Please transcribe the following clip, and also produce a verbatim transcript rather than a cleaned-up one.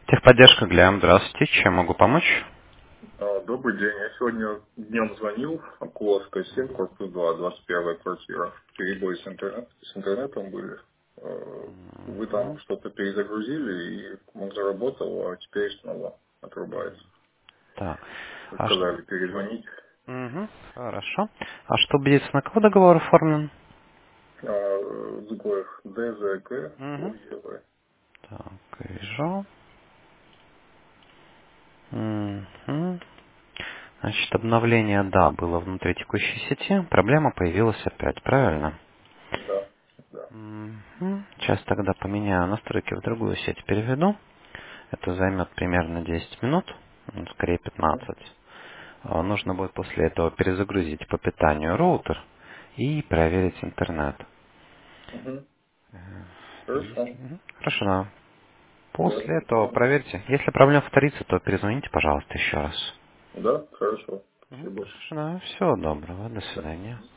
Техподдержка Глям, здравствуйте, чем могу помочь? А, Добрый день. Я сегодня днем звонил. Куловская семь, корпус два, двадцать первая квартира. Перебои с, интернет, с интернетом были. Э, Вы там Мгм. что-то перезагрузили, и он заработал, а теперь снова отрубается. Так, Вы а ш- сказали перезвонить. Мгм, хорошо. А что убедиться, на кого договор оформлен? А, Сгоев ДЗГ Мгм. УЕВ. Так, вижу. Мгм. Значит, обновление, да, было внутри текущей сети. Проблема появилась опять, правильно? Да, да. Мгм. Сейчас тогда поменяю настройки в другую сеть, переведу. Это займет примерно десять минут, ну, скорее Мгм. пятнадцать. А, Нужно будет после этого перезагрузить по питанию роутер и проверить интернет. Мгм. Есть. Хорошо. Мгм. Хорошо, да. Да, После этого спасибо. проверьте. Если проблема повторится, то перезвоните, пожалуйста, еще раз. Да, хорошо. Мгм. Спасибо. Хорошо, да. Всего доброго. До Да. свидания.